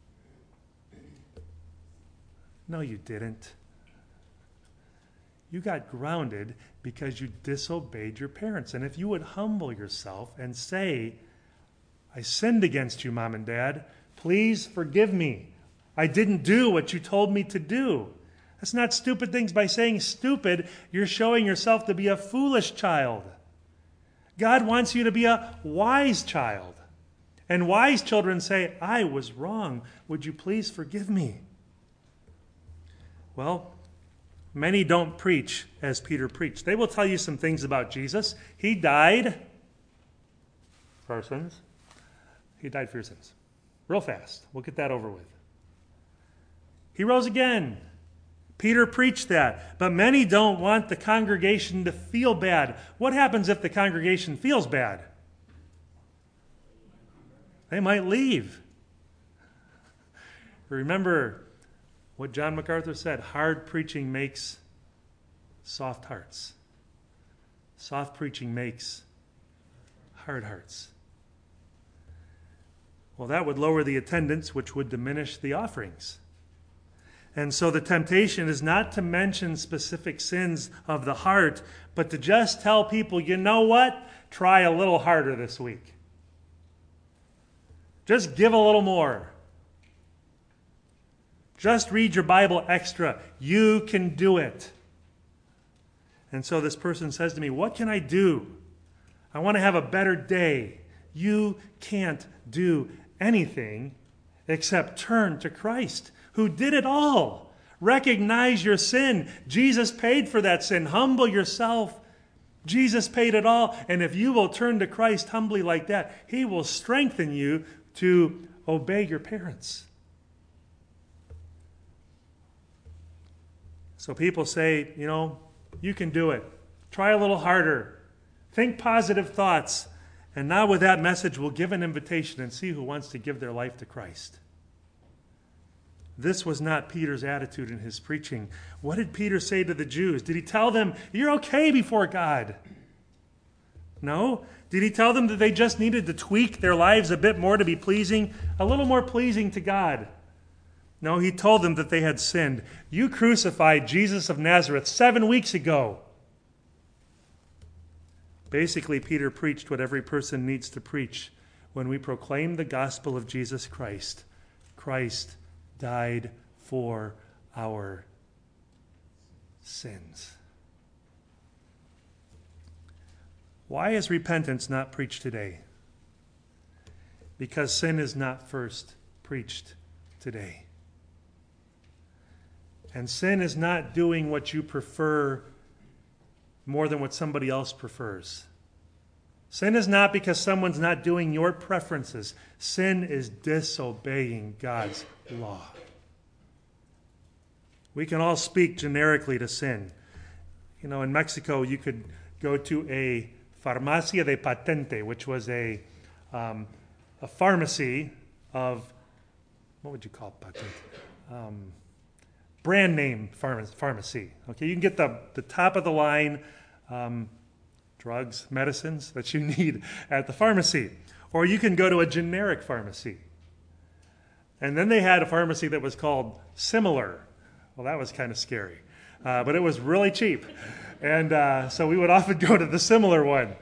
Speaker 1: No, you didn't. You got grounded because you disobeyed your parents. And if you would humble yourself and say, I sinned against you, Mom and Dad. Please forgive me. I didn't do what you told me to do. That's not stupid things. By saying stupid, you're showing yourself to be a foolish child. God wants you to be a wise child. And wise children say, I was wrong. Would you please forgive me? Well, many don't preach as Peter preached. They will tell you some things about Jesus. He died for our sins. He died for your sins. Real fast. We'll get that over with. He rose again. Peter preached that. But many don't want the congregation to feel bad. What happens if the congregation feels bad? They might leave. Remember what John MacArthur said, hard preaching makes soft hearts. Soft preaching makes hard hearts. Well, that would lower the attendance, which would diminish the offerings. And so the temptation is not to mention specific sins of the heart, but to just tell people, you know what? Try a little harder this week. Just give a little more. Just read your Bible extra. You can do it. And so this person says to me, what can I do? I want to have a better day. You can't do anything except turn to Christ, who did it all. Recognize your sin. Jesus paid for that sin. Humble yourself. Jesus paid it all. And if you will turn to Christ humbly like that, He will strengthen you to obey your parents. So people say, you know, you can do it. Try a little harder. Think positive thoughts. And now with that message, we'll give an invitation and see who wants to give their life to Christ. This was not Peter's attitude in his preaching. What did Peter say to the Jews? Did he tell them, you're okay before God? No. Did he tell them that they just needed to tweak their lives a bit more to be pleasing, a little more pleasing to God? No, he told them that they had sinned. You crucified Jesus of Nazareth seven weeks ago. Basically, Peter preached what every person needs to preach when we proclaim the gospel of Jesus Christ. Christ died for our sins. Why is repentance not preached today? Because sin is not first preached today. And sin is not doing what you prefer more than what somebody else prefers. Sin is not because someone's not doing your preferences. Sin is disobeying God's law. We can all speak generically to sin. You know, in Mexico, you could go to a farmacia de patente, which was a um, a pharmacy of, what would you call patente? Um, brand name pharma- pharmacy. Okay, you can get the, the top of the line um, drugs, medicines that you need at the pharmacy. Or you can go to a generic pharmacy. And then they had a pharmacy that was called Similar. Well, that was kind of scary. Uh, but it was really cheap. And uh, so we would often go to the Similar one.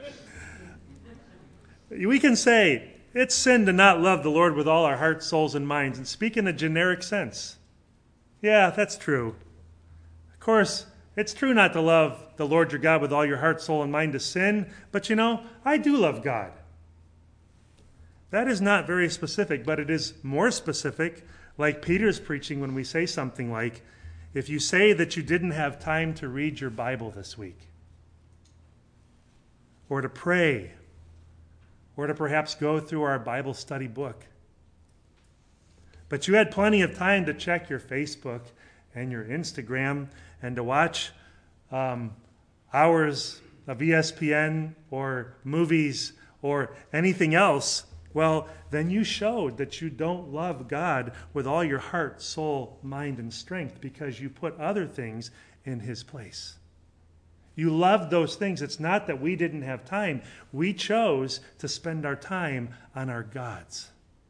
Speaker 1: We can say, it's sin to not love the Lord with all our hearts, souls, and minds, and speak in a generic sense. Yeah, that's true. Of course, it's true not to love the Lord your God with all your heart, soul, and mind to sin, but you know, I do love God. That is not very specific, but it is more specific, like Peter's preaching when we say something like, if you say that you didn't have time to read your Bible this week, or to pray, or to perhaps go through our Bible study book, but you had plenty of time to check your Facebook and your Instagram and to watch um, hours of E S P N or movies or anything else, well, then you showed that you don't love God with all your heart, soul, mind, and strength because you put other things in His place. You loved those things. It's not that we didn't have time. We chose to spend our time on our gods.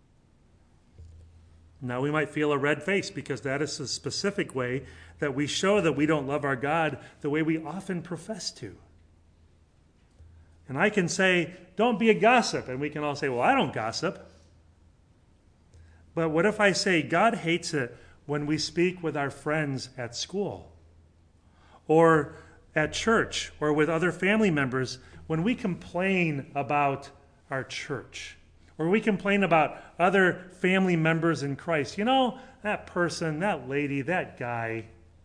Speaker 1: Now we might feel a red face because that is a specific way that we show that we don't love our God the way we often profess to. And I can say, don't be a gossip. And we can all say, well, I don't gossip. But what if I say, God hates it when we speak with our friends at school or at church or with other family members when we complain about our church or we complain about other family members in Christ. You know, that person, that lady, that guy.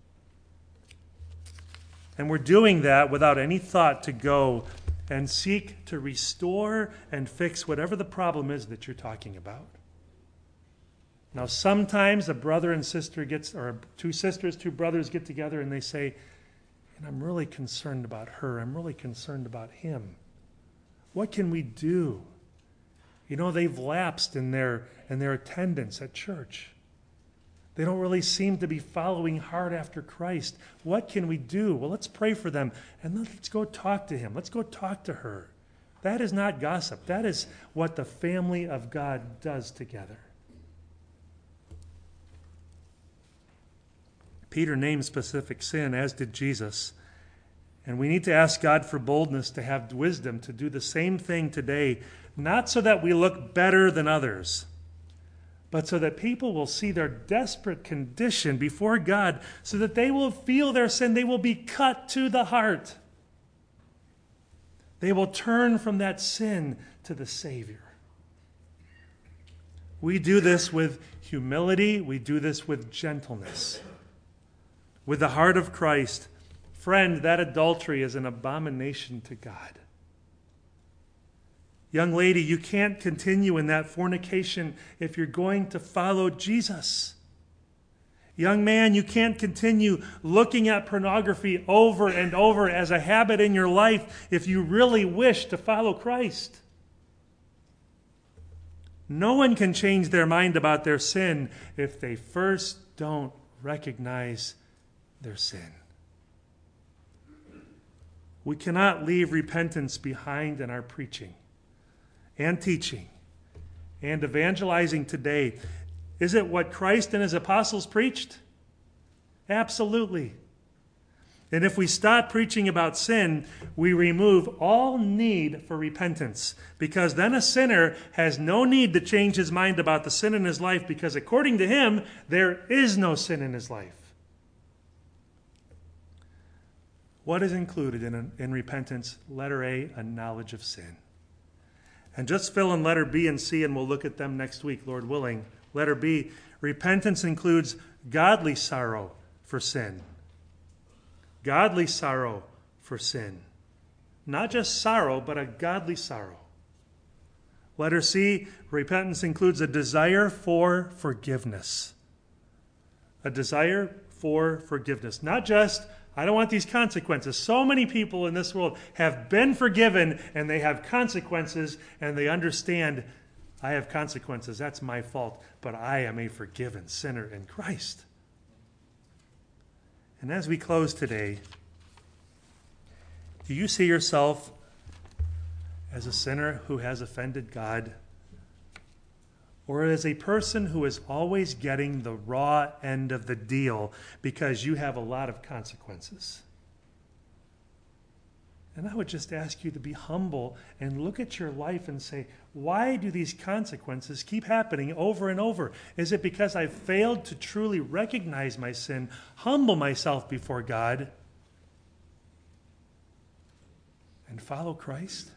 Speaker 1: And we're doing that without any thought to go and seek to restore and fix whatever the problem is that you're talking about. Now, sometimes a brother and sister gets, or two sisters, two brothers get together and they say, and I'm really concerned about her. I'm really concerned about him. What can we do? You know, they've lapsed in their in their attendance at church. They don't really seem to be following hard after Christ. What can we do? Well, let's pray for them and let's go talk to him. Let's go talk to her. That is not gossip. That is what the family of God does together. Peter named specific sin, as did Jesus. And we need to ask God for boldness to have wisdom to do the same thing today, not so that we look better than others, but so that people will see their desperate condition before God, so that they will feel their sin. They will be cut to the heart. They will turn from that sin to the Savior. We do this with humility. We do this with gentleness. With the heart of Christ. Friend, that adultery is an abomination to God. Young lady, you can't continue in that fornication if you're going to follow Jesus. Young man, you can't continue looking at pornography over and over as a habit in your life if you really wish to follow Christ. No one can change their mind about their sin if they first don't recognize their sin. We cannot leave repentance behind in our preaching and teaching and evangelizing today. Is it what Christ and his apostles preached? Absolutely. And if we stop preaching about sin, we remove all need for repentance, because then a sinner has no need to change his mind about the sin in his life, because according to him, there is no sin in his life. What is included in, in repentance? Letter A, a knowledge of sin. And just fill in letter B and C, and we'll look at them next week, Lord willing. Letter B, repentance includes godly sorrow for sin. Godly sorrow for sin. Not just sorrow, but a godly sorrow. Letter C, repentance includes a desire for forgiveness. A desire for forgiveness. Not just, I don't want these consequences. So many people in this world have been forgiven and they have consequences and they understand, I have consequences. That's my fault. But I am a forgiven sinner in Christ. And as we close today, do you see yourself as a sinner who has offended God? Or as a person who is always getting the raw end of the deal because you have a lot of consequences? And I would just ask you to be humble and look at your life and say, why do these consequences keep happening over and over? Is it because I've failed to truly recognize my sin, humble myself before God, and follow Christ?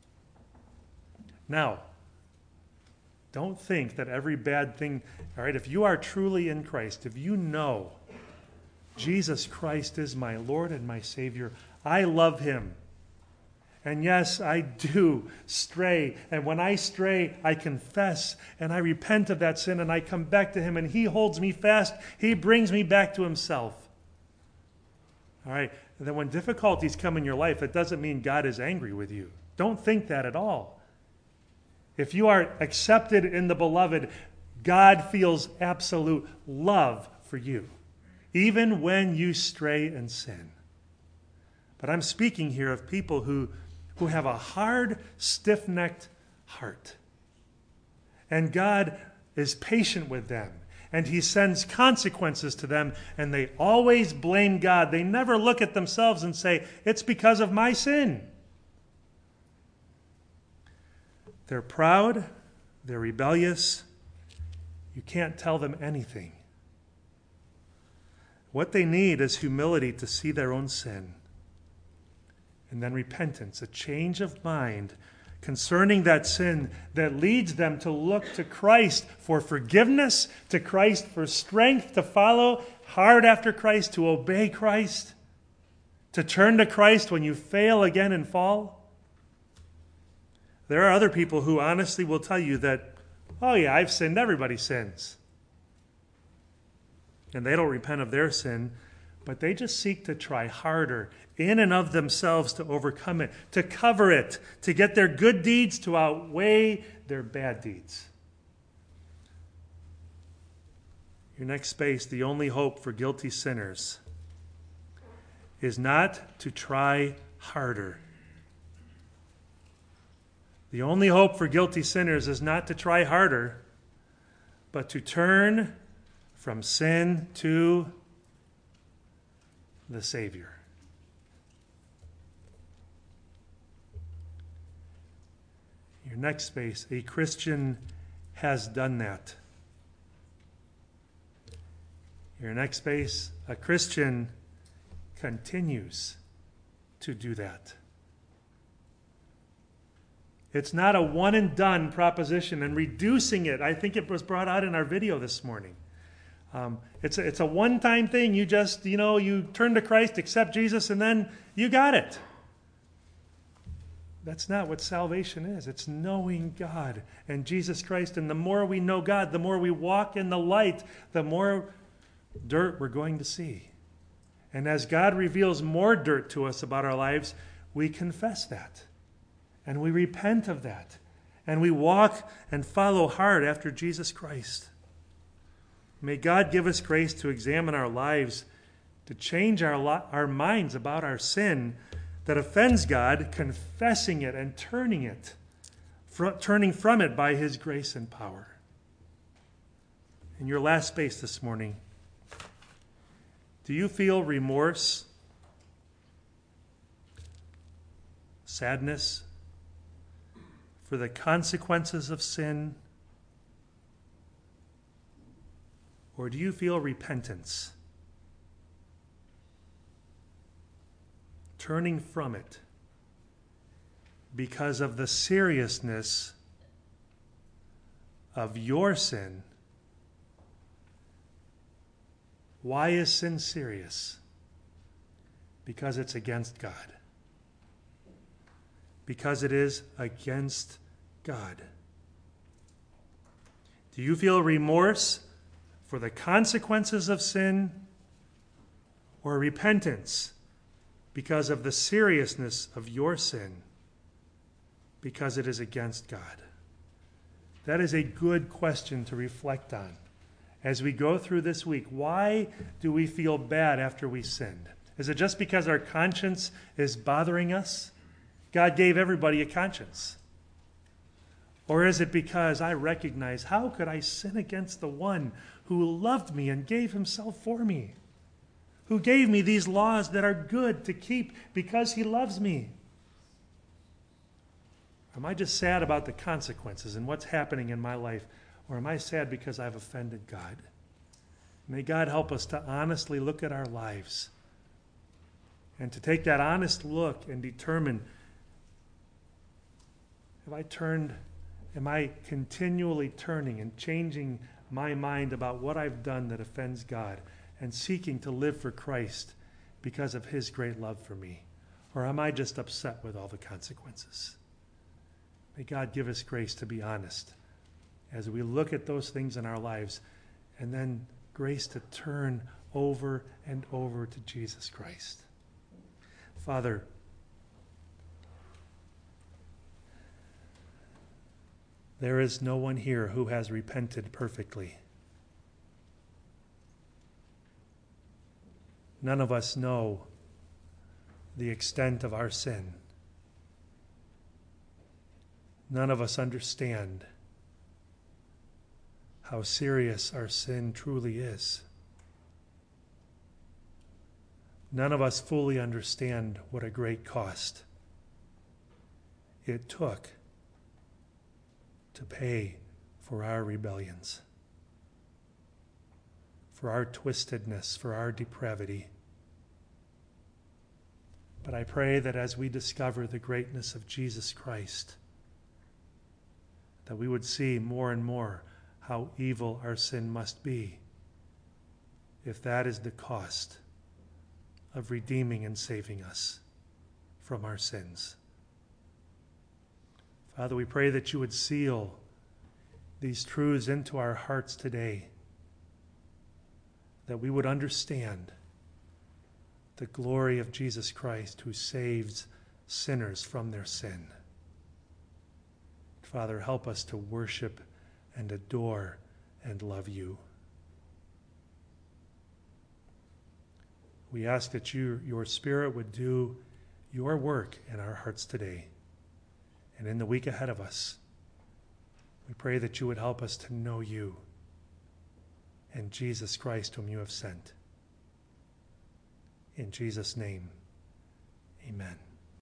Speaker 1: Now, don't think that every bad thing, all right, if you are truly in Christ, if you know Jesus Christ is my Lord and my Savior, I love him. And yes, I do stray. And when I stray, I confess and I repent of that sin and I come back to him and he holds me fast. He brings me back to himself. All right, and then when difficulties come in your life, it doesn't mean God is angry with you. Don't think that at all. If you are accepted in the beloved, God feels absolute love for you, even when you stray and sin. But I'm speaking here of people who, who have a hard, stiff-necked heart. And God is patient with them. And he sends consequences to them, and they always blame God. They never look at themselves and say, it's because of my sin. They're proud, they're rebellious. You can't tell them anything. What they need is humility to see their own sin. And then repentance, a change of mind concerning that sin that leads them to look to Christ for forgiveness, to Christ for strength, to follow hard after Christ, to obey Christ, to turn to Christ when you fail again and fall. There are other people who honestly will tell you that, oh yeah, I've sinned. Everybody sins. And they don't repent of their sin, but they just seek to try harder in and of themselves to overcome it, to cover it, to get their good deeds to outweigh their bad deeds. Your next space, the only hope for guilty sinners is not to try harder. The only hope for guilty sinners is not to try harder, but to turn from sin to the Savior. Your next space, a Christian has done that. Your next space, a Christian continues to do that. It's not a one and done proposition, and reducing it, I think it was brought out in our video this morning. Um, it's a, it's a one-time thing. You just, you know, you turn to Christ, accept Jesus, and then you got it. That's not what salvation is. It's knowing God and Jesus Christ. And the more we know God, the more we walk in the light, the more dirt we're going to see. And as God reveals more dirt to us about our lives, we confess that. And we repent of that. And we walk and follow hard after Jesus Christ. May God give us grace to examine our lives, to change our, lo- our minds about our sin that offends God, confessing it and turning it, fr- turning from it by his grace and power. In your last space this morning, do you feel remorse, sadness for the consequences of sin? Or do you feel repentance? turning from it because of the seriousness of your sin. Why is sin serious? Because it's against God. Because it is against God. Do you feel remorse for the consequences of sin, or repentance because of the seriousness of your sin, because it is against God? That is a good question to reflect on as we go through this week. Why do we feel bad after we sinned? Is it just because our conscience is bothering us? God gave everybody a conscience. Or is it because I recognize, how could I sin against the one who loved me and gave himself for me? Who gave me these laws that are good to keep because he loves me? Am I just sad about the consequences and what's happening in my life? Or am I sad because I've offended God? May God help us to honestly look at our lives and to take that honest look and determine, have I turned, am I continually turning and changing my mind about what I've done that offends God and seeking to live for Christ because of his great love for me? Or am I just upset with all the consequences? May God give us grace to be honest as we look at those things in our lives, and then grace to turn over and over to Jesus Christ. Father, there is no one here who has repented perfectly. None of us know the extent of our sin. None of us understand how serious our sin truly is. None of us fully understand what a great cost it took to pay for our rebellions, for our twistedness, for our depravity. But I pray that as we discover the greatness of Jesus Christ, that we would see more and more how evil our sin must be, if that is the cost of redeeming and saving us from our sins. Father, we pray that you would seal these truths into our hearts today, that we would understand the glory of Jesus Christ who saves sinners from their sin. Father, help us to worship and adore and love you. We ask that you, your Spirit would do your work in our hearts today and in the week ahead of us. We pray that you would help us to know you and Jesus Christ whom you have sent. In Jesus' name, amen.